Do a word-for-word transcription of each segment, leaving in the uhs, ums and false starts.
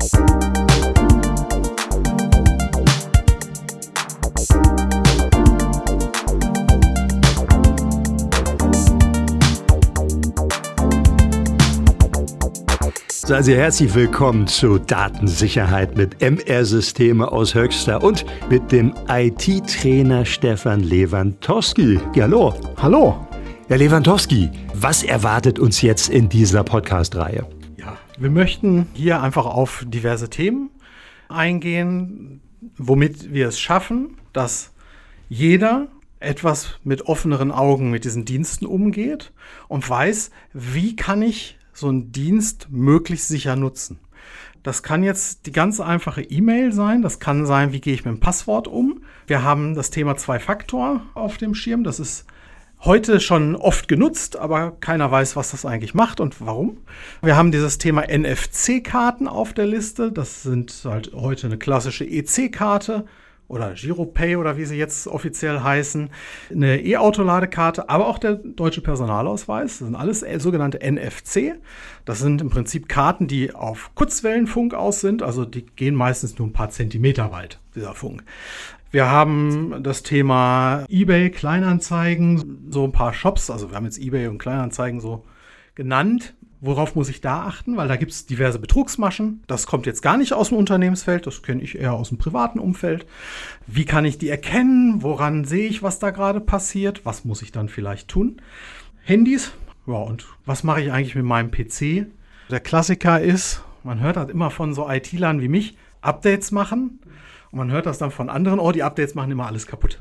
Seien Sie herzlich willkommen zu Datensicherheit mit M R-Systeme aus Höxter und mit dem I T-Trainer Stefan Lewandowski. Ja, hallo. Hallo. Herr Lewandowski, was erwartet uns jetzt in dieser Podcast-Reihe? Ja, wir möchten hier einfach auf diverse Themen eingehen, womit wir es schaffen, dass jeder etwas mit offeneren Augen mit diesen Diensten umgeht und weiß, wie kann ich so einen Dienst möglichst sicher nutzen. Das kann jetzt die ganz einfache E-Mail sein, das kann sein, wie gehe ich mit dem Passwort um. Wir haben das Thema Zwei-Faktor auf dem Schirm, das ist heute schon oft genutzt, aber keiner weiß, was das eigentlich macht und warum. Wir haben dieses Thema N F C-Karten auf der Liste, das sind halt heute eine klassische E C-Karte oder Giropay oder wie sie jetzt offiziell heißen, eine E-Auto-Ladekarte, aber auch der deutsche Personalausweis. Das sind alles sogenannte N F C. Das sind im Prinzip Karten, die auf Kurzwellenfunk aus sind, also die gehen meistens nur ein paar Zentimeter weit, dieser Funk. Wir haben das Thema eBay, Kleinanzeigen, so ein paar Shops, also wir haben jetzt eBay und Kleinanzeigen so genannt. Worauf muss ich da achten? Weil da gibt es diverse Betrugsmaschen. Das kommt jetzt gar nicht aus dem Unternehmensfeld, das kenne ich eher aus dem privaten Umfeld. Wie kann ich die erkennen? Woran sehe ich, was da gerade passiert? Was muss ich dann vielleicht tun? Handys. Ja, und was mache ich eigentlich mit meinem P C? Der Klassiker ist, man hört halt immer von so I T-Lern wie mich, Updates machen. Und man hört das dann von anderen, oh, die Updates machen immer alles kaputt.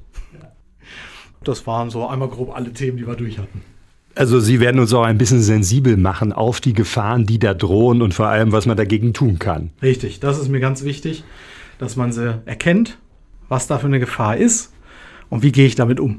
Das waren so einmal grob alle Themen, die wir durch hatten. Also Sie werden uns auch ein bisschen sensibel machen auf die Gefahren, die da drohen und vor allem, was man dagegen tun kann. Richtig, das ist mir ganz wichtig, dass man sie erkennt, was da für eine Gefahr ist und wie gehe ich damit um.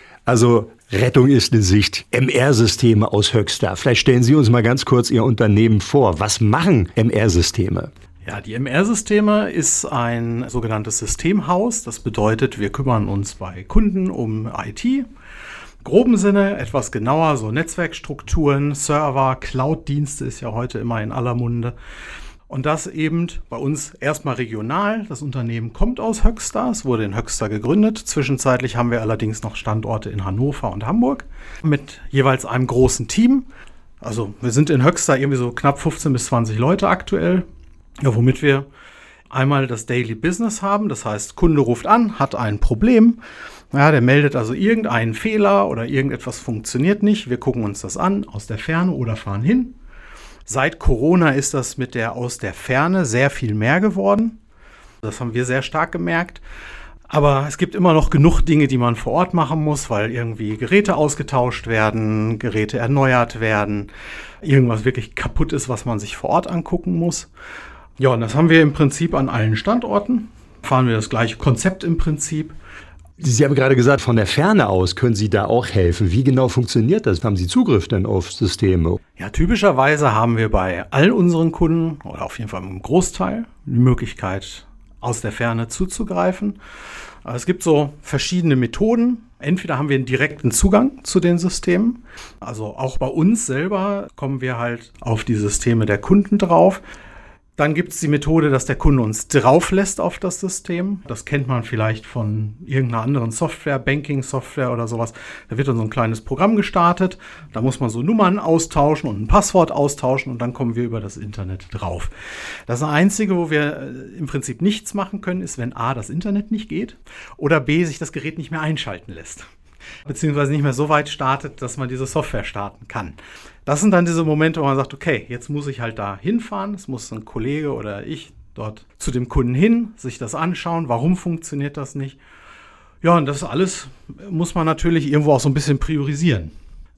Also Rettung ist in Sicht. M R-Systeme aus Höxter. Vielleicht stellen Sie uns mal ganz kurz Ihr Unternehmen vor. Was machen M R-Systeme? Ja, die M R-Systeme ist ein sogenanntes Systemhaus. Das bedeutet, wir kümmern uns bei Kunden um I T. Groben Sinne, etwas genauer, so Netzwerkstrukturen, Server, Cloud-Dienste ist ja heute immer in aller Munde. Und das eben bei uns erstmal regional. Das Unternehmen kommt aus Höxter, es wurde in Höxter gegründet. Zwischenzeitlich haben wir allerdings noch Standorte in Hannover und Hamburg mit jeweils einem großen Team. Also wir sind in Höxter irgendwie so knapp fünfzehn bis zwanzig Leute aktuell, ja, womit wir einmal das Daily Business haben. Das heißt, Kunde ruft an, hat ein Problem. Ja, der meldet also irgendeinen Fehler oder irgendetwas funktioniert nicht. Wir gucken uns das an aus der Ferne oder fahren hin. Seit Corona ist das mit der aus der Ferne sehr viel mehr geworden. Das haben wir sehr stark gemerkt. Aber es gibt immer noch genug Dinge, die man vor Ort machen muss, weil irgendwie Geräte ausgetauscht werden, Geräte erneuert werden, irgendwas wirklich kaputt ist, was man sich vor Ort angucken muss. Ja, und das haben wir im Prinzip an allen Standorten. Fahren wir das gleiche Konzept im Prinzip. Sie haben gerade gesagt, von der Ferne aus können Sie da auch helfen. Wie genau funktioniert das? Haben Sie Zugriff denn auf Systeme? Ja, typischerweise haben wir bei all unseren Kunden oder auf jeden Fall im Großteil die Möglichkeit, aus der Ferne zuzugreifen. Es gibt so verschiedene Methoden. Entweder haben wir einen direkten Zugang zu den Systemen. Also auch bei uns selber kommen wir halt auf die Systeme der Kunden drauf. Dann gibt es die Methode, dass der Kunde uns drauf lässt auf das System. Das kennt man vielleicht von irgendeiner anderen Software, Banking-Software oder sowas. Da wird dann so ein kleines Programm gestartet. Da muss man so Nummern austauschen und ein Passwort austauschen und dann kommen wir über das Internet drauf. Das Einzige, wo wir im Prinzip nichts machen können, ist, wenn A, das Internet nicht geht oder B, sich das Gerät nicht mehr einschalten lässt. Beziehungsweise nicht mehr so weit startet, dass man diese Software starten kann. Das sind dann diese Momente, wo man sagt, okay, jetzt muss ich halt da hinfahren, es muss ein Kollege oder ich dort zu dem Kunden hin, sich das anschauen, warum funktioniert das nicht. Ja, und das alles muss man natürlich irgendwo auch so ein bisschen priorisieren.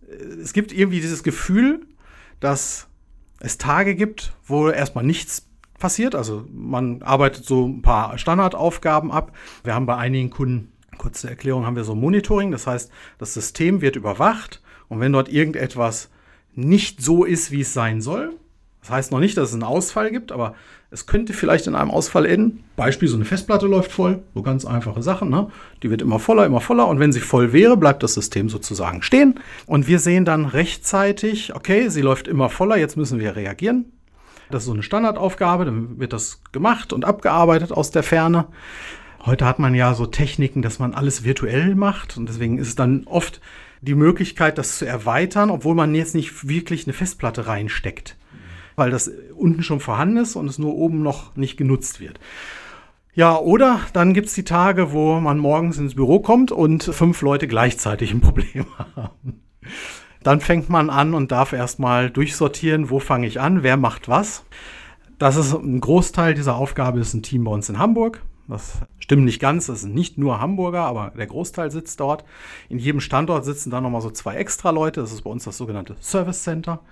Es gibt irgendwie dieses Gefühl, dass es Tage gibt, wo erstmal nichts passiert, also man arbeitet so ein paar Standardaufgaben ab. Wir haben bei einigen Kunden, kurze Erklärung, haben wir so Monitoring, das heißt, das System wird überwacht und wenn dort irgendetwas nicht so ist, wie es sein soll, das heißt noch nicht, dass es einen Ausfall gibt, aber es könnte vielleicht in einem Ausfall enden. Beispiel, so eine Festplatte läuft voll, so ganz einfache Sachen, ne? Die wird immer voller, immer voller und wenn sie voll wäre, bleibt das System sozusagen stehen und wir sehen dann rechtzeitig, okay, sie läuft immer voller, jetzt müssen wir reagieren. Das ist so eine Standardaufgabe, dann wird das gemacht und abgearbeitet aus der Ferne. Heute hat man ja so Techniken, dass man alles virtuell macht und deswegen ist es dann oft die Möglichkeit, das zu erweitern, obwohl man jetzt nicht wirklich eine Festplatte reinsteckt, weil das unten schon vorhanden ist und es nur oben noch nicht genutzt wird. Ja, oder dann gibt es die Tage, wo man morgens ins Büro kommt und fünf Leute gleichzeitig ein Problem haben. Dann fängt man an und darf erstmal durchsortieren, wo fange ich an, wer macht was. Das ist ein Großteil dieser Aufgabe, ist ein Team bei uns in Hamburg. Das stimmt nicht ganz, das sind nicht nur Hamburger, aber der Großteil sitzt dort. In jedem Standort sitzen dann nochmal so zwei extra Leute, das ist bei uns das sogenannte Service Center.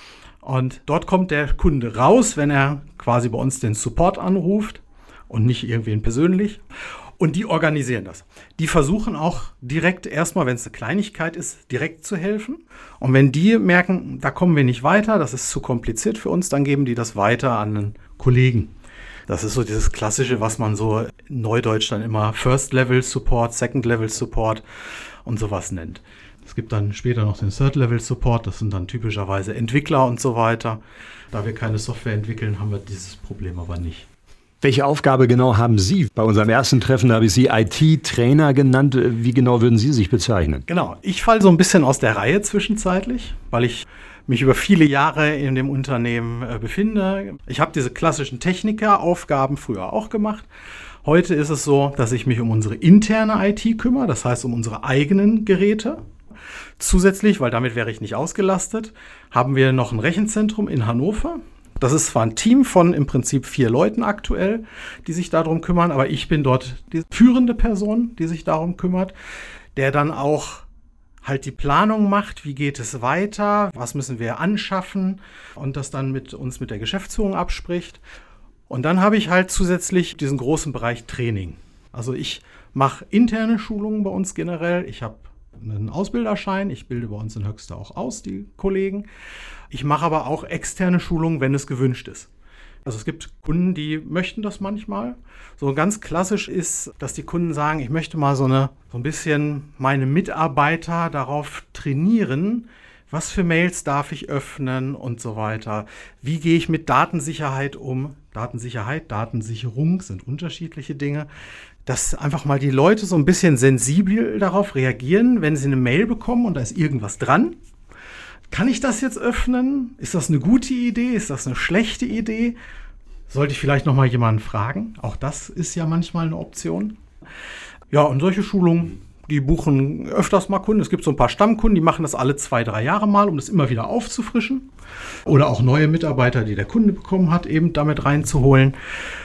Und dort kommt der Kunde raus, wenn er quasi bei uns den Support anruft und nicht irgendwen persönlich. Und die organisieren das. Die versuchen auch direkt erstmal, wenn es eine Kleinigkeit ist, direkt zu helfen. Und wenn die merken, da kommen wir nicht weiter, das ist zu kompliziert für uns, dann geben die das weiter an einen Kollegen. Das ist so dieses Klassische, was man so in Neudeutsch dann immer First-Level-Support, Second-Level-Support und sowas nennt. Es gibt dann später noch den Third-Level-Support, das sind dann typischerweise Entwickler und so weiter. Da wir keine Software entwickeln, haben wir dieses Problem aber nicht. Welche Aufgabe genau haben Sie? Bei unserem ersten Treffen habe ich Sie I T-Trainer genannt. Wie genau würden Sie sich bezeichnen? Genau, ich falle so ein bisschen aus der Reihe zwischenzeitlich, weil ich mich über viele Jahre in dem Unternehmen äh, befinde. Ich habe diese klassischen Technikeraufgaben früher auch gemacht. Heute ist es so, dass ich mich um unsere interne I T kümmere, das heißt um unsere eigenen Geräte. Zusätzlich, weil damit wäre ich nicht ausgelastet, haben wir noch ein Rechenzentrum in Hannover. Das ist zwar ein Team von im Prinzip vier Leuten aktuell, die sich darum kümmern, aber ich bin dort die führende Person, die sich darum kümmert, der dann auch halt die Planung macht, wie geht es weiter, was müssen wir anschaffen und das dann mit uns mit der Geschäftsführung abspricht. Und dann habe ich halt zusätzlich diesen großen Bereich Training. Also ich mache interne Schulungen bei uns generell. Ich habe einen Ausbilderschein. Ich bilde bei uns in Höxter auch aus, die Kollegen. Ich mache aber auch externe Schulungen, wenn es gewünscht ist. Also es gibt Kunden, die möchten das manchmal. So ganz klassisch ist, dass die Kunden sagen, ich möchte mal so, eine, so ein bisschen meine Mitarbeiter darauf trainieren, was für Mails darf ich öffnen und so weiter. Wie gehe ich mit Datensicherheit um? Datensicherheit, Datensicherung sind unterschiedliche Dinge. Dass einfach mal die Leute so ein bisschen sensibel darauf reagieren, wenn sie eine Mail bekommen und da ist irgendwas dran. Kann ich das jetzt öffnen? Ist das eine gute Idee? Ist das eine schlechte Idee? Sollte ich vielleicht noch mal jemanden fragen? Auch das ist ja manchmal eine Option. Ja, und solche Schulungen, die buchen öfters mal Kunden. Es gibt so ein paar Stammkunden, die machen das alle zwei, drei Jahre mal, um das immer wieder aufzufrischen. Oder auch neue Mitarbeiter, die der Kunde bekommen hat, eben damit reinzuholen.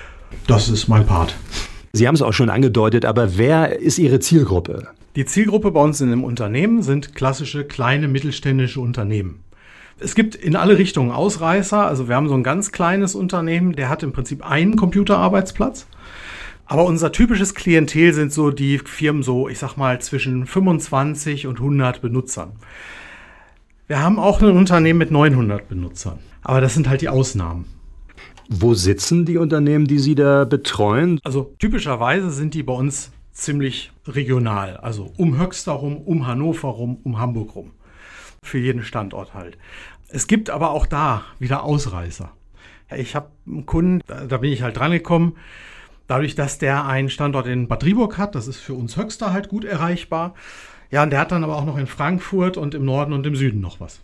Das ist mein Part. Sie haben es auch schon angedeutet, aber wer ist Ihre Zielgruppe? Die Zielgruppe bei uns in dem Unternehmen sind klassische kleine mittelständische Unternehmen. Es gibt in alle Richtungen Ausreißer. Also wir haben so ein ganz kleines Unternehmen, der hat im Prinzip einen Computerarbeitsplatz. Aber unser typisches Klientel sind so die Firmen so, ich sag mal, zwischen fünfundzwanzig und hundert Benutzern. Wir haben auch ein Unternehmen mit neunhundert Benutzern. Aber das sind halt die Ausnahmen. Wo sitzen die Unternehmen, die Sie da betreuen? Also typischerweise sind die bei uns ziemlich regional. Also um Höxter rum, um Hannover rum, um Hamburg rum. Für jeden Standort halt. Es gibt aber auch da wieder Ausreißer. Ich habe einen Kunden, da bin ich halt dran gekommen, dadurch, dass der einen Standort in Bad Driburg hat, das ist für uns Höxter halt gut erreichbar. Ja, und der hat dann aber auch noch in Frankfurt und im Norden und im Süden noch was.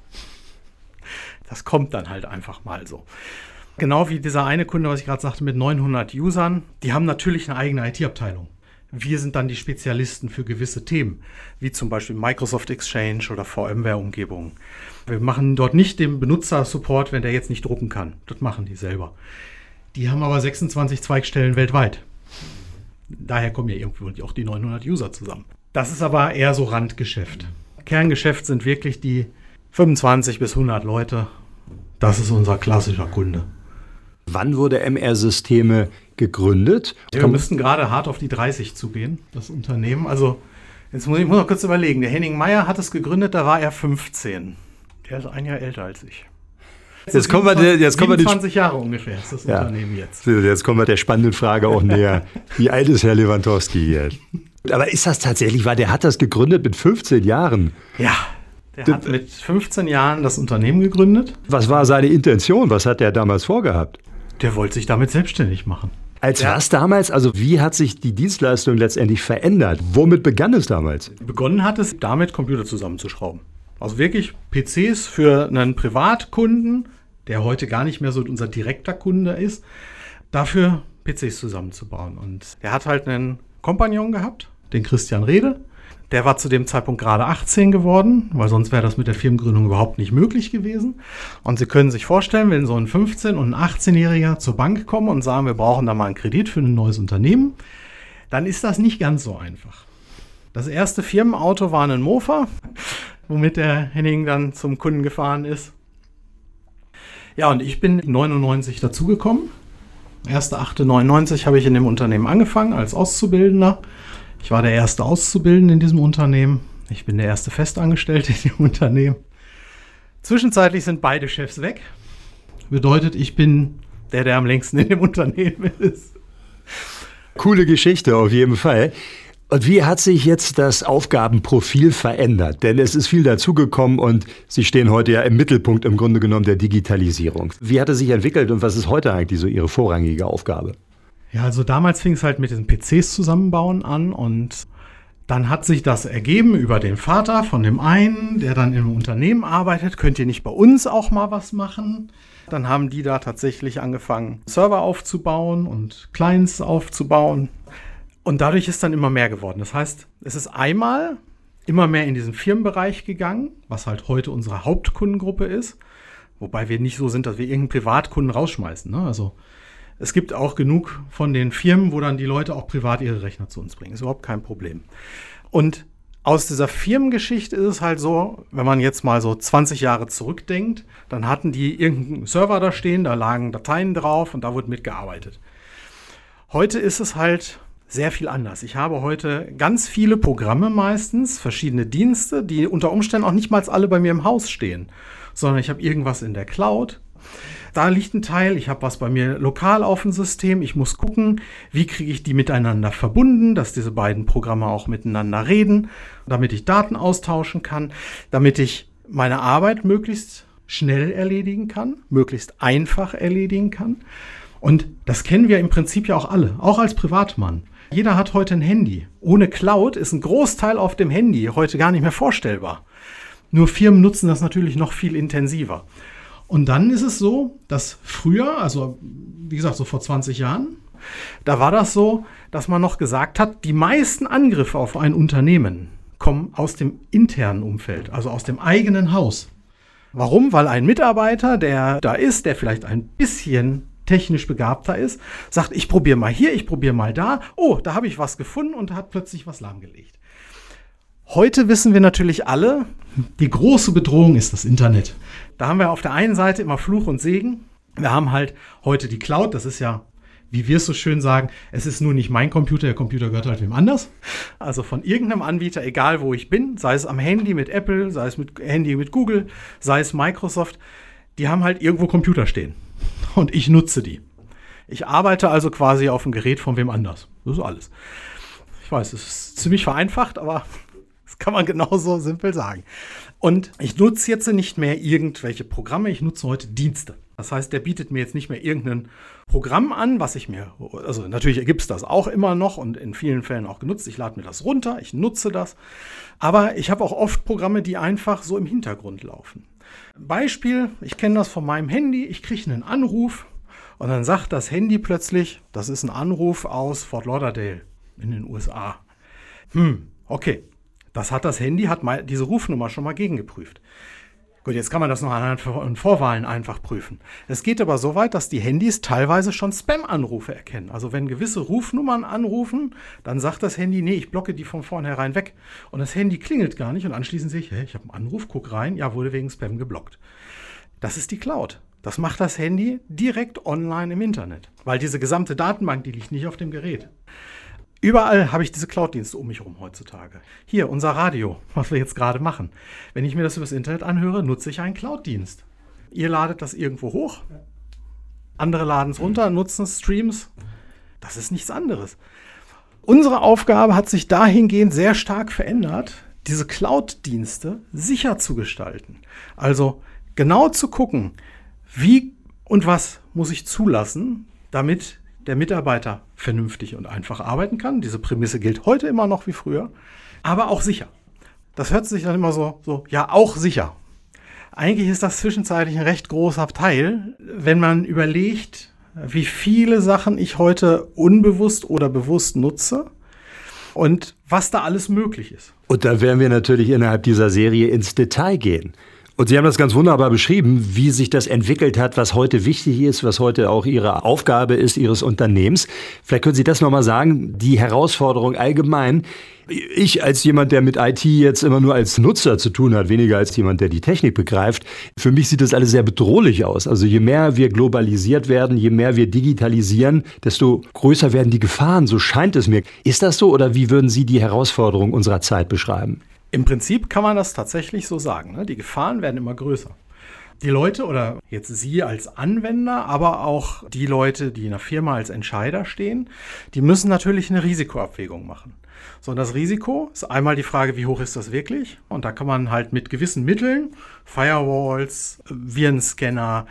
Das kommt dann halt einfach mal so. Genau wie dieser eine Kunde, was ich gerade sagte, mit neunhundert Usern, die haben natürlich eine eigene I T-Abteilung. Wir sind dann die Spezialisten für gewisse Themen, wie zum Beispiel Microsoft Exchange oder VMware-Umgebungen. Wir machen dort nicht den Benutzersupport, wenn der jetzt nicht drucken kann. Das machen die selber. Die haben aber sechsundzwanzig Zweigstellen weltweit. Daher kommen ja irgendwo auch die neunhundert User zusammen. Das ist aber eher so Randgeschäft. Kerngeschäft sind wirklich die fünfundzwanzig bis hundert Leute. Das ist unser klassischer Kunde. Wann wurde M R-Systeme gegründet? Ja, wir müssten gerade hart auf die dreißig zugehen, das Unternehmen. Also, jetzt muss ich muss noch kurz überlegen. Der Henning Meyer hat es gegründet, da war er fünfzehn. Der ist ein Jahr älter als ich. Jetzt, jetzt kommen wir, jetzt kommen wir siebenundzwanzig Jahre ungefähr ist das ja. Unternehmen jetzt. Jetzt kommen wir der spannenden Frage auch näher. Wie alt ist Herr Lewandowski jetzt? Aber ist das tatsächlich wahr? Der hat das gegründet mit fünfzehn Jahren. Ja, Der hat mit fünfzehn Jahren das Unternehmen gegründet. Was war seine Intention? Was hat er damals vorgehabt? Der wollte sich damit selbstständig machen. Als Ja. was damals? Also wie hat sich die Dienstleistung letztendlich verändert? Womit begann es damals? Begonnen hat es damit, Computer zusammenzuschrauben. Also wirklich P Cs für einen Privatkunden, der heute gar nicht mehr so unser direkter Kunde ist, dafür P Cs zusammenzubauen. Und er hat halt einen Kompagnon gehabt, den Christian Rede. Der war zu dem Zeitpunkt gerade achtzehn geworden, weil sonst wäre das mit der Firmengründung überhaupt nicht möglich gewesen. Und Sie können sich vorstellen, wenn so ein fünfzehn- und ein achtzehnjähriger zur Bank kommen und sagen, wir brauchen da mal einen Kredit für ein neues Unternehmen, dann ist das nicht ganz so einfach. Das erste Firmenauto war ein Mofa, womit der Henning dann zum Kunden gefahren ist. Ja, und ich bin neunundneunzig dazugekommen. erster achter neunundneunzig habe ich in dem Unternehmen angefangen als Auszubildender. Ich war der erste Auszubildende in diesem Unternehmen. Ich bin der erste Festangestellte in dem Unternehmen. Zwischenzeitlich sind beide Chefs weg. Bedeutet, ich bin der, der am längsten in dem Unternehmen ist. Coole Geschichte auf jeden Fall. Und wie hat sich jetzt das Aufgabenprofil verändert? Denn es ist viel dazugekommen und Sie stehen heute ja im Mittelpunkt im Grunde genommen der Digitalisierung. Wie hat es sich entwickelt und was ist heute eigentlich so Ihre vorrangige Aufgabe? Ja, also damals fing es halt mit den P Cs zusammenbauen an und dann hat sich das ergeben über den Vater von dem einen, der dann im Unternehmen arbeitet. Könnt ihr nicht bei uns auch mal was machen? Dann haben die da tatsächlich angefangen, Server aufzubauen und Clients aufzubauen. Und dadurch ist dann immer mehr geworden. Das heißt, es ist einmal immer mehr in diesen Firmenbereich gegangen, was halt heute unsere Hauptkundengruppe ist. Wobei wir nicht so sind, dass wir irgendeinen Privatkunden rausschmeißen, ne? Also es gibt auch genug von den Firmen, wo dann die Leute auch privat ihre Rechner zu uns bringen. Ist überhaupt kein Problem. Und aus dieser Firmengeschichte ist es halt so, wenn man jetzt mal so zwanzig Jahre zurückdenkt, dann hatten die irgendeinen Server da stehen, da lagen Dateien drauf und da wurde mitgearbeitet. Heute ist es halt sehr viel anders. Ich habe heute ganz viele Programme meistens, verschiedene Dienste, die unter Umständen auch nicht mal alle bei mir im Haus stehen, sondern ich habe irgendwas in der Cloud. Da liegt ein Teil, ich habe was bei mir lokal auf dem System. Ich muss gucken, wie kriege ich die miteinander verbunden, dass diese beiden Programme auch miteinander reden, damit ich Daten austauschen kann, damit ich meine Arbeit möglichst schnell erledigen kann, möglichst einfach erledigen kann. Und das kennen wir im Prinzip ja auch alle, auch als Privatmann. Jeder hat heute ein Handy. Ohne Cloud ist ein Großteil auf dem Handy heute gar nicht mehr vorstellbar. Nur Firmen nutzen das natürlich noch viel intensiver. Und dann ist es so, dass früher, also wie gesagt so vor zwanzig Jahren, da war das so, dass man noch gesagt hat, die meisten Angriffe auf ein Unternehmen kommen aus dem internen Umfeld, also aus dem eigenen Haus. Warum? Weil ein Mitarbeiter, der da ist, der vielleicht ein bisschen technisch begabter ist, sagt, ich probiere mal hier, ich probiere mal da. Oh, da habe ich was gefunden und hat plötzlich was lahmgelegt. Heute wissen wir natürlich alle, die große Bedrohung ist das Internet. Da haben wir auf der einen Seite immer Fluch und Segen. Wir haben halt heute die Cloud, das ist ja, wie wir es so schön sagen, es ist nur nicht mein Computer, der Computer gehört halt wem anders. Also von irgendeinem Anbieter, egal wo ich bin, sei es am Handy mit Apple, sei es mit Handy mit Google, sei es Microsoft, die haben halt irgendwo Computer stehen. Und ich nutze die. Ich arbeite also quasi auf dem Gerät von wem anders. Das ist alles. Ich weiß, es ist ziemlich vereinfacht, aber das kann man genauso simpel sagen. Und ich nutze jetzt nicht mehr irgendwelche Programme, ich nutze heute Dienste. Das heißt, der bietet mir jetzt nicht mehr irgendein Programm an, was ich mir, also natürlich gibt es das auch immer noch und in vielen Fällen auch genutzt. Ich lade mir das runter, ich nutze das. Aber ich habe auch oft Programme, die einfach so im Hintergrund laufen. Beispiel, ich kenne das von meinem Handy, ich kriege einen Anruf und dann sagt das Handy plötzlich, das ist ein Anruf aus Fort Lauderdale in den U S A. Hm, okay. Das hat das Handy, hat mal diese Rufnummer schon mal gegengeprüft. Gut, jetzt kann man das noch anhand von Vorwahlen einfach prüfen. Es geht aber so weit, dass die Handys teilweise schon Spam-Anrufe erkennen. Also wenn gewisse Rufnummern anrufen, dann sagt das Handy, nee, ich blocke die von vornherein weg. Und das Handy klingelt gar nicht und anschließend sehe ich, hey, ich habe einen Anruf, guck rein, ja, wurde wegen Spam geblockt. Das ist die Cloud. Das macht das Handy direkt online im Internet. Weil diese gesamte Datenbank, die liegt nicht auf dem Gerät. Überall habe ich diese Cloud-Dienste um mich herum heutzutage. Hier, unser Radio, was wir jetzt gerade machen. Wenn ich mir das übers Internet anhöre, nutze ich einen Cloud-Dienst. Ihr ladet das irgendwo hoch, andere laden es runter, nutzen Streams. Das ist nichts anderes. Unsere Aufgabe hat sich dahingehend sehr stark verändert, diese Cloud-Dienste sicher zu gestalten. Also genau zu gucken, wie und was muss ich zulassen, damit der Mitarbeiter vernünftig und einfach arbeiten kann. Diese Prämisse gilt heute immer noch wie früher, aber auch sicher. Das hört sich dann immer so, so, ja, auch sicher. Eigentlich ist das zwischenzeitlich ein recht großer Teil, wenn man überlegt, wie viele Sachen ich heute unbewusst oder bewusst nutze und was da alles möglich ist. Und da werden wir natürlich innerhalb dieser Serie ins Detail gehen. Und Sie haben das ganz wunderbar beschrieben, wie sich das entwickelt hat, was heute wichtig ist, was heute auch Ihre Aufgabe ist, Ihres Unternehmens. Vielleicht können Sie das nochmal sagen, die Herausforderung allgemein. Ich als jemand, der mit I T jetzt immer nur als Nutzer zu tun hat, weniger als jemand, der die Technik begreift, für mich sieht das alles sehr bedrohlich aus. Also je mehr wir globalisiert werden, je mehr wir digitalisieren, desto größer werden die Gefahren, so scheint es mir. Ist das so oder wie würden Sie die Herausforderung unserer Zeit beschreiben? Im Prinzip kann man das tatsächlich so sagen. Ne? Die Gefahren werden immer größer. Die Leute oder jetzt Sie als Anwender, aber auch die Leute, die in der Firma als Entscheider stehen, die müssen natürlich eine Risikoabwägung machen. So, und das Risiko ist einmal die Frage, wie hoch ist das wirklich? Und da kann man halt mit gewissen Mitteln, Firewalls, Virenscanner,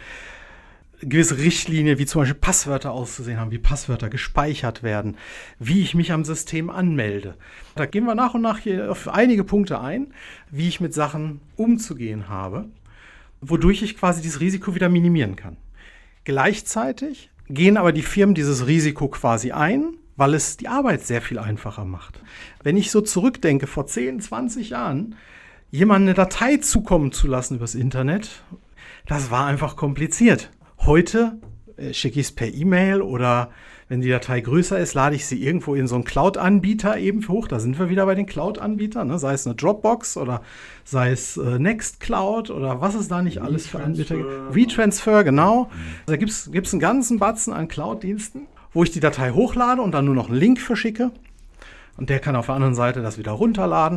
gewisse Richtlinien, wie zum Beispiel Passwörter auszusehen haben, wie Passwörter gespeichert werden, wie ich mich am System anmelde. Da gehen wir nach und nach hier auf einige Punkte ein, wie ich mit Sachen umzugehen habe, wodurch ich quasi dieses Risiko wieder minimieren kann. Gleichzeitig gehen aber die Firmen dieses Risiko quasi ein, weil es die Arbeit sehr viel einfacher macht. Wenn ich so zurückdenke, vor zehn, zwanzig Jahren, jemandem eine Datei zukommen zu lassen übers Internet, das war einfach kompliziert. Heute äh, schicke ich es per E-Mail oder wenn die Datei größer ist, lade ich sie irgendwo in so einen Cloud-Anbieter eben hoch. Da sind wir wieder bei den Cloud-Anbietern, ne? Sei es eine Dropbox oder sei es äh, Nextcloud oder was es da nicht alles für Anbieter gibt. WeTransfer, genau. Da gibt es einen ganzen Batzen an Cloud-Diensten, wo ich die Datei hochlade und dann nur noch einen Link verschicke. Und der kann auf der anderen Seite das wieder runterladen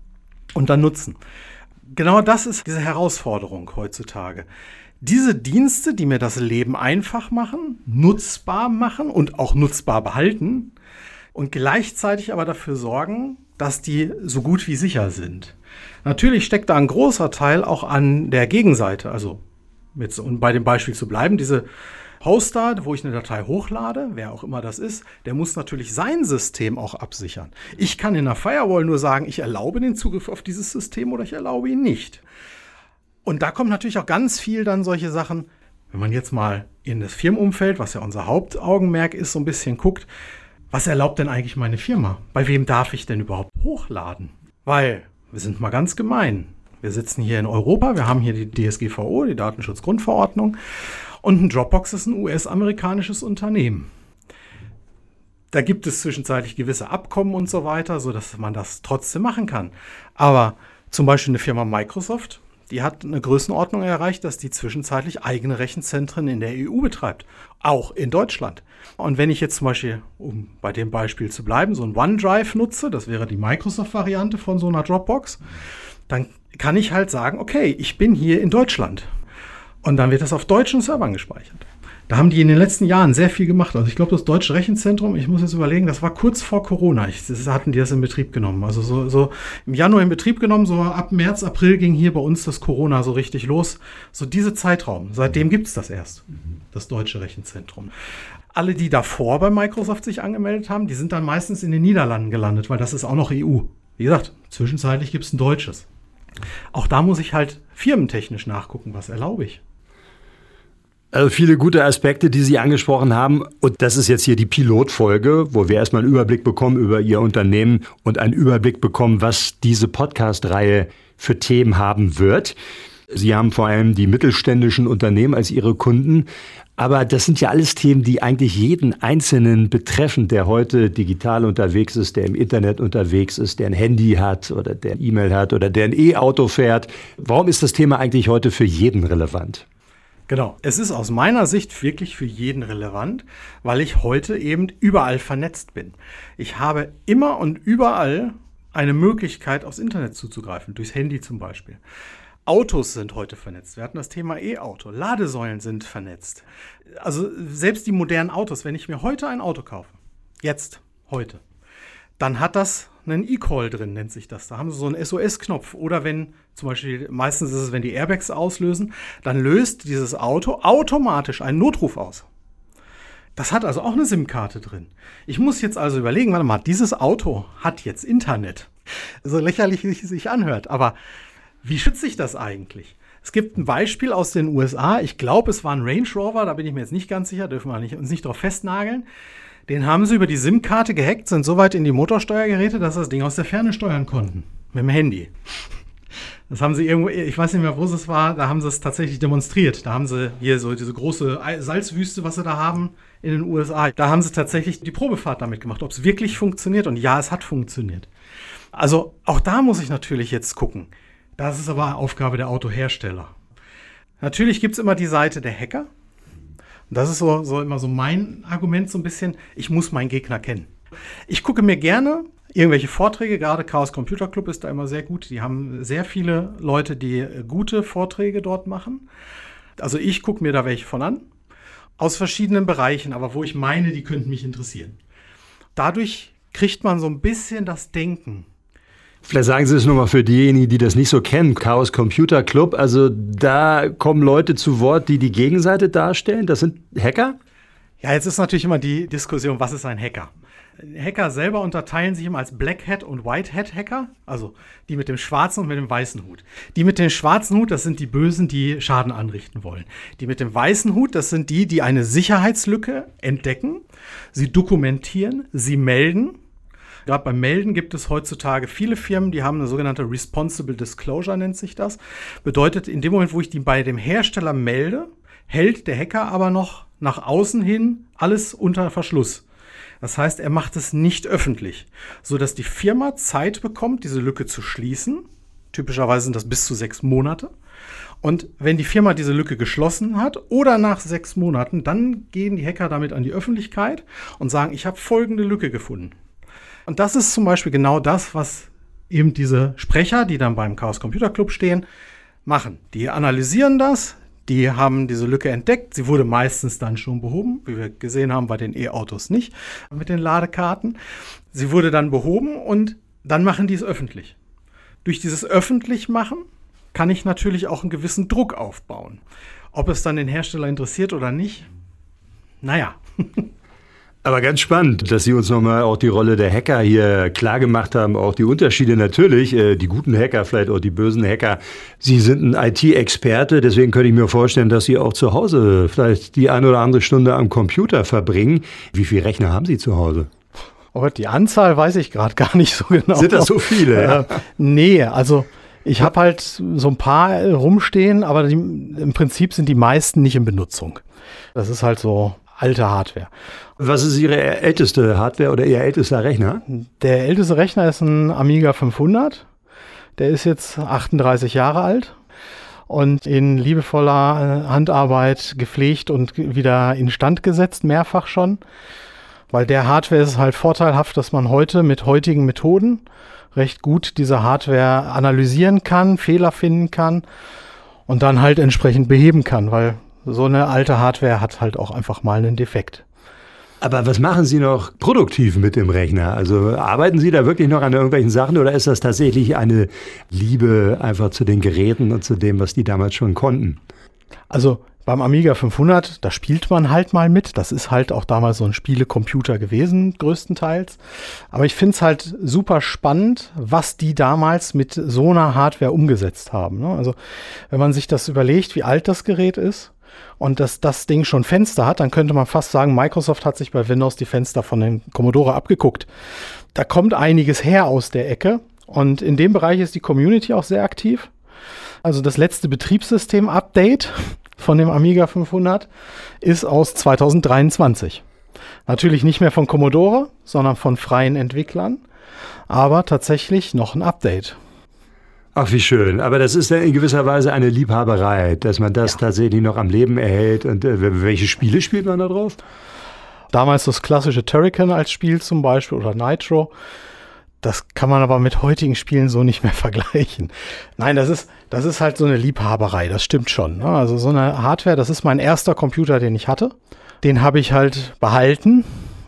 und dann nutzen. Genau das ist diese Herausforderung heutzutage. Diese Dienste, die mir das Leben einfach machen, nutzbar machen und auch nutzbar behalten und gleichzeitig aber dafür sorgen, dass die so gut wie sicher sind. Natürlich steckt da ein großer Teil auch an der Gegenseite. Also, jetzt, um bei dem Beispiel zu bleiben, diese Hoster, wo ich eine Datei hochlade, wer auch immer das ist, der muss natürlich sein System auch absichern. Ich kann in einer Firewall nur sagen, ich erlaube den Zugriff auf dieses System oder ich erlaube ihn nicht. Und da kommt natürlich auch ganz viel dann solche Sachen, wenn man jetzt mal in das Firmenumfeld, was ja unser Hauptaugenmerk ist, so ein bisschen guckt, was erlaubt denn eigentlich meine Firma? Bei wem darf ich denn überhaupt hochladen? Weil, wir sind mal ganz gemein, wir sitzen hier in Europa, wir haben hier die D S G V O, die Datenschutzgrundverordnung, und ein Dropbox ist ein U S-amerikanisches Unternehmen. Da gibt es zwischenzeitlich gewisse Abkommen und so weiter, sodass man das trotzdem machen kann. Aber zum Beispiel eine Firma Microsoft, die hat eine Größenordnung erreicht, dass die zwischenzeitlich eigene Rechenzentren in der E U betreibt. Auch in Deutschland. Und wenn ich jetzt zum Beispiel, um bei dem Beispiel zu bleiben, so ein OneDrive nutze, das wäre die Microsoft-Variante von so einer Dropbox, dann kann ich halt sagen, okay, ich bin hier in Deutschland. Und dann wird das auf deutschen Servern gespeichert. Da haben die in den letzten Jahren sehr viel gemacht. Also ich glaube, das Deutsche Rechenzentrum, ich muss jetzt überlegen, das war kurz vor Corona. Ich, das hatten die das in Betrieb genommen. Also so, so im Januar in Betrieb genommen, so ab März, April ging hier bei uns das Corona so richtig los. So diese Zeitraum. Seitdem gibt es das erst, das Deutsche Rechenzentrum. Alle, die davor bei Microsoft sich angemeldet haben, die sind dann meistens in den Niederlanden gelandet, weil das ist auch noch E U. Wie gesagt, zwischenzeitlich gibt es ein deutsches. Auch da muss ich halt firmentechnisch nachgucken, was erlaube ich. Also viele gute Aspekte, die Sie angesprochen haben. Und das ist jetzt hier die Pilotfolge, wo wir erstmal einen Überblick bekommen über Ihr Unternehmen und einen Überblick bekommen, was diese Podcast-Reihe für Themen haben wird. Sie haben vor allem die mittelständischen Unternehmen als Ihre Kunden. Aber das sind ja alles Themen, die eigentlich jeden Einzelnen betreffen, der heute digital unterwegs ist, der im Internet unterwegs ist, der ein Handy hat oder der ein E-Mail hat oder der ein E-Auto fährt. Warum ist das Thema eigentlich heute für jeden relevant? Genau. Es ist aus meiner Sicht wirklich für jeden relevant, weil ich heute eben überall vernetzt bin. Ich habe immer und überall eine Möglichkeit, aufs Internet zuzugreifen, durchs Handy zum Beispiel. Autos sind heute vernetzt. Wir hatten das Thema E-Auto. Ladesäulen sind vernetzt. Also selbst die modernen Autos, wenn ich mir heute ein Auto kaufe, jetzt, heute, dann hat das einen E-Call drin, nennt sich das. Da haben sie so einen S O S-Knopf. Oder wenn, zum Beispiel, meistens ist es, wenn die Airbags auslösen, dann löst dieses Auto automatisch einen Notruf aus. Das hat also auch eine SIM-Karte drin. Ich muss jetzt also überlegen, warte mal, dieses Auto hat jetzt Internet. So lächerlich, wie es sich anhört. Aber wie schütze ich das eigentlich? Es gibt ein Beispiel aus den U S A. Ich glaube, es war ein Range Rover. Da bin ich mir jetzt nicht ganz sicher. Dürfen wir nicht, uns nicht drauf festnageln. Den haben sie über die SIM-Karte gehackt, sind so weit in die Motorsteuergeräte, dass sie das Ding aus der Ferne steuern konnten. Mit dem Handy. Das haben sie irgendwo, ich weiß nicht mehr, wo es war, da haben sie es tatsächlich demonstriert. Da haben sie hier so diese große Salzwüste, was sie da haben in den U S A. Da haben sie tatsächlich die Probefahrt damit gemacht, ob es wirklich funktioniert. Und ja, es hat funktioniert. Also auch da muss ich natürlich jetzt gucken. Das ist aber Aufgabe der Autohersteller. Natürlich gibt es immer die Seite der Hacker. Das ist so, so immer so mein Argument so ein bisschen, ich muss meinen Gegner kennen. Ich gucke mir gerne irgendwelche Vorträge, gerade Chaos Computer Club ist da immer sehr gut. Die haben sehr viele Leute, die gute Vorträge dort machen. Also ich gucke mir da welche von an, aus verschiedenen Bereichen, aber wo ich meine, die könnten mich interessieren. Dadurch kriegt man so ein bisschen das Denken. Vielleicht sagen Sie es nochmal für diejenigen, die das nicht so kennen. Chaos Computer Club, also da kommen Leute zu Wort, die die Gegenseite darstellen. Das sind Hacker? Ja, jetzt ist natürlich immer die Diskussion, was ist ein Hacker? Hacker selber unterteilen sich immer als Black Hat und White Hat Hacker, also die mit dem schwarzen und mit dem weißen Hut. Die mit dem schwarzen Hut, das sind die Bösen, die Schaden anrichten wollen. Die mit dem weißen Hut, das sind die, die eine Sicherheitslücke entdecken, sie dokumentieren, sie melden. Gerade beim Melden gibt es heutzutage viele Firmen, die haben eine sogenannte Responsible Disclosure, nennt sich das. Bedeutet, in dem Moment, wo ich die bei dem Hersteller melde, hält der Hacker aber noch nach außen hin alles unter Verschluss. Das heißt, er macht es nicht öffentlich, sodass die Firma Zeit bekommt, diese Lücke zu schließen. Typischerweise sind das bis zu sechs Monate. Und wenn die Firma diese Lücke geschlossen hat oder nach sechs Monaten, dann gehen die Hacker damit an die Öffentlichkeit und sagen, ich habe folgende Lücke gefunden. Und das ist zum Beispiel genau das, was eben diese Sprecher, die dann beim Chaos Computer Club stehen, machen. Die analysieren das, die haben diese Lücke entdeckt. Sie wurde meistens dann schon behoben, wie wir gesehen haben bei den E-Autos nicht, mit den Ladekarten. Sie wurde dann behoben und dann machen die es öffentlich. Durch dieses Öffentlichmachen kann ich natürlich auch einen gewissen Druck aufbauen. Ob es dann den Hersteller interessiert oder nicht, naja. Aber ganz spannend, dass Sie uns nochmal auch die Rolle der Hacker hier klar gemacht haben, auch die Unterschiede natürlich, die guten Hacker, vielleicht auch die bösen Hacker. Sie sind ein I T-Experte, deswegen könnte ich mir vorstellen, dass Sie auch zu Hause vielleicht die eine oder andere Stunde am Computer verbringen. Wie viele Rechner haben Sie zu Hause? Oh, die Anzahl weiß ich gerade gar nicht so genau. Sind das so viele? Äh, nee, also ich habe halt so ein paar rumstehen, aber die, im Prinzip sind die meisten nicht in Benutzung. Das ist halt so alte Hardware. Was ist Ihre älteste Hardware oder Ihr ältester Rechner? Der älteste Rechner ist ein Amiga fünfhundert. Der ist jetzt achtunddreißig Jahre alt und in liebevoller Handarbeit gepflegt und wieder instand gesetzt, mehrfach schon. Weil der Hardware ist es halt vorteilhaft, dass man heute mit heutigen Methoden recht gut diese Hardware analysieren kann, Fehler finden kann und dann halt entsprechend beheben kann, weil so eine alte Hardware hat halt auch einfach mal einen Defekt. Aber was machen Sie noch produktiv mit dem Rechner? Also arbeiten Sie da wirklich noch an irgendwelchen Sachen oder ist das tatsächlich eine Liebe einfach zu den Geräten und zu dem, was die damals schon konnten? Also beim Amiga fünfhundert, da spielt man halt mal mit. Das ist halt auch damals so ein Spielecomputer gewesen, größtenteils. Aber ich finde es halt super spannend, was die damals mit so einer Hardware umgesetzt haben. Also wenn man sich das überlegt, wie alt das Gerät ist, und dass das Ding schon Fenster hat, dann könnte man fast sagen, Microsoft hat sich bei Windows die Fenster von dem Commodore abgeguckt. Da kommt einiges her aus der Ecke und in dem Bereich ist die Community auch sehr aktiv. Also das letzte Betriebssystem-Update von dem Amiga fünfhundert ist aus zweitausenddreiundzwanzig. Natürlich nicht mehr von Commodore, sondern von freien Entwicklern, aber tatsächlich noch ein Update. Ach, wie schön. Aber das ist ja in gewisser Weise eine Liebhaberei, dass man das ja tatsächlich noch am Leben erhält. Und äh, welche Spiele spielt man da drauf? Damals das klassische Turrican als Spiel zum Beispiel oder Nitro. Das kann man aber mit heutigen Spielen so nicht mehr vergleichen. Nein, das ist, das ist halt so eine Liebhaberei, das stimmt schon. Ne? Also so eine Hardware, das ist mein erster Computer, den ich hatte. Den habe ich halt behalten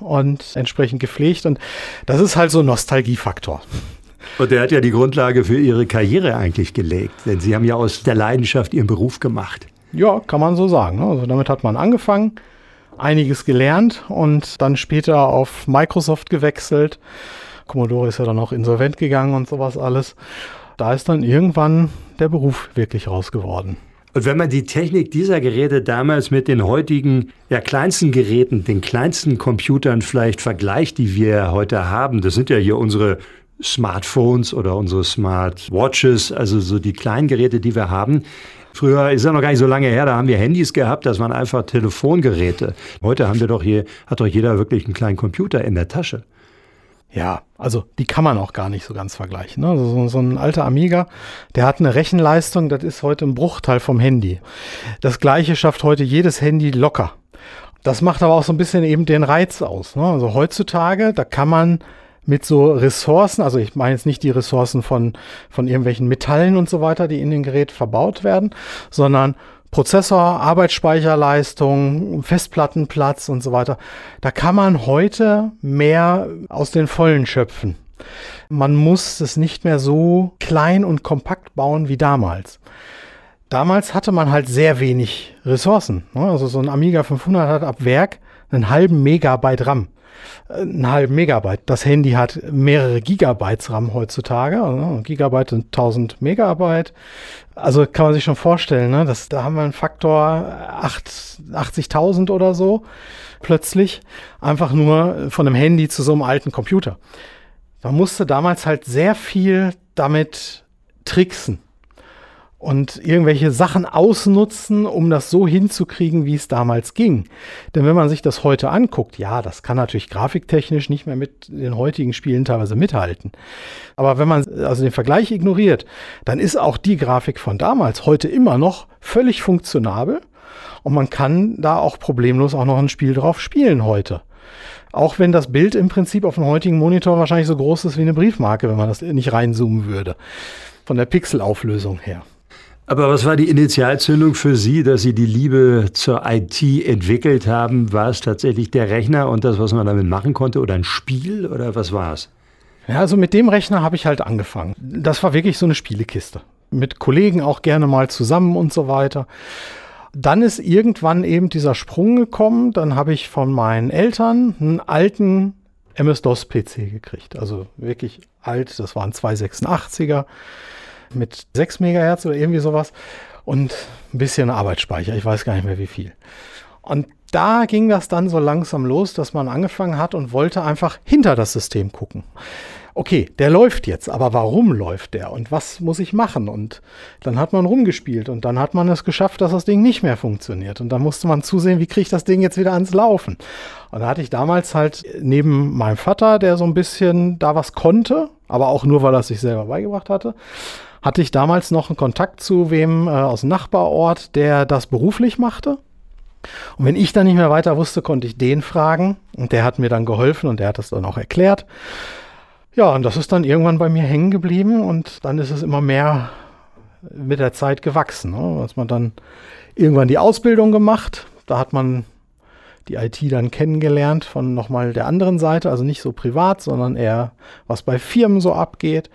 und entsprechend gepflegt. Und das ist halt so ein Nostalgiefaktor. Und der hat ja die Grundlage für Ihre Karriere eigentlich gelegt, denn Sie haben ja aus der Leidenschaft Ihren Beruf gemacht. Ja, kann man so sagen. Also damit hat man angefangen, einiges gelernt und dann später auf Microsoft gewechselt. Commodore ist ja dann auch insolvent gegangen und sowas alles. Da ist dann irgendwann der Beruf wirklich raus geworden. Und wenn man die Technik dieser Geräte damals mit den heutigen, ja, kleinsten Geräten, den kleinsten Computern vielleicht vergleicht, die wir heute haben, das sind ja hier unsere Smartphones oder unsere Smartwatches, also so die kleinen Geräte, die wir haben. Früher ist ja noch gar nicht so lange her, da haben wir Handys gehabt, das waren einfach Telefongeräte. Heute haben wir doch hier, hat doch jeder wirklich einen kleinen Computer in der Tasche. Ja, also die kann man auch gar nicht so ganz vergleichen. Ne? Also so, so ein alter Amiga, der hat eine Rechenleistung, das ist heute ein Bruchteil vom Handy. Das Gleiche schafft heute jedes Handy locker. Das macht aber auch so ein bisschen eben den Reiz aus. Ne? Also heutzutage, da kann man mit so Ressourcen, also ich meine jetzt nicht die Ressourcen von, von irgendwelchen Metallen und so weiter, die in dem Gerät verbaut werden, sondern Prozessor, Arbeitsspeicherleistung, Festplattenplatz und so weiter. Da kann man heute mehr aus den Vollen schöpfen. Man muss es nicht mehr so klein und kompakt bauen wie damals. Damals hatte man halt sehr wenig Ressourcen. Also so ein Amiga fünfhundert hat ab Werk einen halben Megabyte RAM. Einen halben Megabyte. Das Handy hat mehrere Gigabytes RAM heutzutage. Also Gigabyte sind tausend Megabyte. Also kann man sich schon vorstellen, ne? Das, da haben wir einen Faktor achtzigtausend oder so plötzlich. Einfach nur von einem Handy zu so einem alten Computer. Man musste damals halt sehr viel damit tricksen und irgendwelche Sachen ausnutzen, um das so hinzukriegen, wie es damals ging. Denn wenn man sich das heute anguckt, ja, das kann natürlich grafiktechnisch nicht mehr mit den heutigen Spielen teilweise mithalten. Aber wenn man also den Vergleich ignoriert, dann ist auch die Grafik von damals heute immer noch völlig funktionabel und man kann da auch problemlos auch noch ein Spiel drauf spielen heute. Auch wenn das Bild im Prinzip auf dem heutigen Monitor wahrscheinlich so groß ist wie eine Briefmarke, wenn man das nicht reinzoomen würde. Von der Pixelauflösung her. Aber was war die Initialzündung für Sie, dass Sie die Liebe zur I T entwickelt haben? War es tatsächlich der Rechner und das, was man damit machen konnte, oder ein Spiel, oder was war es? Ja, also mit dem Rechner habe ich halt angefangen. Das war wirklich so eine Spielekiste. Mit Kollegen auch gerne mal zusammen und so weiter. Dann ist irgendwann eben dieser Sprung gekommen. Dann habe ich von meinen Eltern einen alten M S-DOS P C gekriegt. Also wirklich alt, das war ein zweihundertsechsundachtziger. Mit sechs Megahertz oder irgendwie sowas und ein bisschen Arbeitsspeicher, ich weiß gar nicht mehr wie viel. Und da ging das dann so langsam los, dass man angefangen hat und wollte einfach hinter das System gucken. Okay, der läuft jetzt, aber warum läuft der und was muss ich machen? Und dann hat man rumgespielt und dann hat man es geschafft, dass das Ding nicht mehr funktioniert. Und dann musste man zusehen, wie kriege ich das Ding jetzt wieder ans Laufen. Und da hatte ich damals halt neben meinem Vater, der so ein bisschen da was konnte, aber auch nur, weil er es sich selber beigebracht hatte, hatte ich damals noch einen Kontakt zu wem äh, aus dem Nachbarort, der das beruflich machte. Und wenn ich dann nicht mehr weiter wusste, konnte ich den fragen. Und der hat mir dann geholfen und der hat das dann auch erklärt. Ja, und das ist dann irgendwann bei mir hängen geblieben. Und dann ist es immer mehr mit der Zeit gewachsen. Ne? Als man dann irgendwann die Ausbildung gemacht. Da hat man die I T dann kennengelernt von nochmal der anderen Seite. Also nicht so privat, sondern eher, was bei Firmen so abgeht.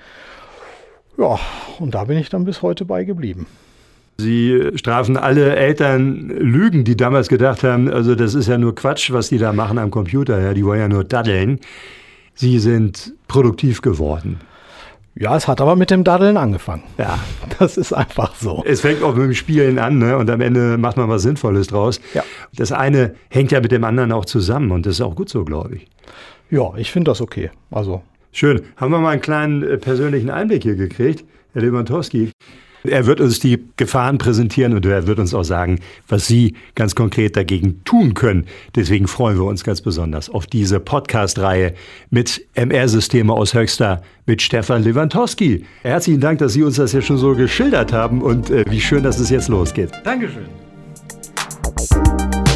Ja, und da bin ich dann bis heute bei geblieben. Sie strafen alle Eltern Lügen, die damals gedacht haben, also das ist ja nur Quatsch, was die da machen am Computer. Ja, die wollen ja nur daddeln. Sie sind produktiv geworden. Ja, es hat aber mit dem Daddeln angefangen. Ja. Das ist einfach so. Es fängt auch mit dem Spielen an, ne? Und am Ende macht man was Sinnvolles draus. Ja. Das eine hängt ja mit dem anderen auch zusammen und das ist auch gut so, glaube ich. Ja, ich finde das okay. Also schön. Haben wir mal einen kleinen äh, persönlichen Einblick hier gekriegt, Herr Lewandowski. Er wird uns die Gefahren präsentieren und er wird uns auch sagen, was Sie ganz konkret dagegen tun können. Deswegen freuen wir uns ganz besonders auf diese Podcast-Reihe mit M R-Systeme aus Höxter mit Stefan Lewandowski. Herzlichen Dank, dass Sie uns das ja schon so geschildert haben und äh, wie schön, dass es jetzt losgeht. Dankeschön.